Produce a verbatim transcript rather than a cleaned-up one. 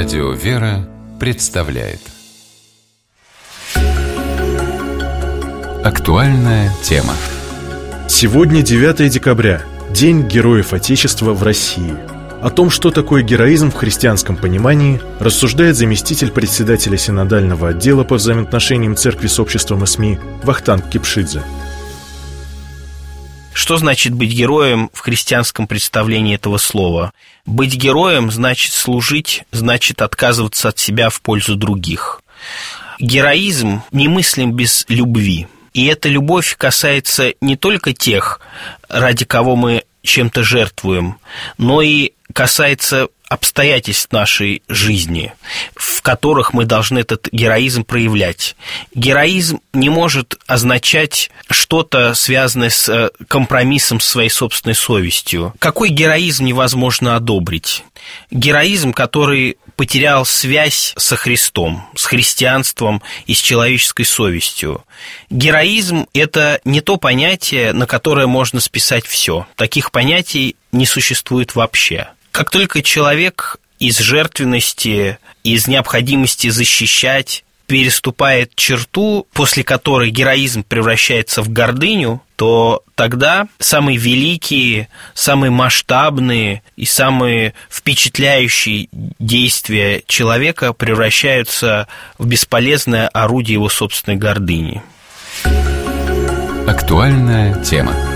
Радио «Вера» представляет актуальная тема. Сегодня девятое декабря, День Героев Отечества в России. О том, что такое героизм в христианском понимании, рассуждает заместитель председателя синодального отдела по взаимоотношениям церкви с обществом и СМИ Вахтанг Кипшидзе. Что значит быть героем в христианском представлении этого слова? Быть героем значит служить, значит отказываться от себя в пользу других. Героизм немыслим без любви. И эта любовь касается не только тех, ради кого мы чем-то жертвуем, но и касается обстоятельств нашей жизни, в которых мы должны этот героизм проявлять. Героизм не может означать что-то, связанное с компромиссом с своей собственной совестью. Какой героизм невозможно одобрить? Героизм, который потерял связь со Христом, с христианством и с человеческой совестью. Героизм – это не то понятие, на которое можно списать все. Таких понятий не существует вообще. Как только человек из жертвенности, из необходимости защищать переступает черту, после которой героизм превращается в гордыню, то тогда самые великие, самые масштабные и самые впечатляющие действия человека превращаются в бесполезное орудие его собственной гордыни. Актуальная тема.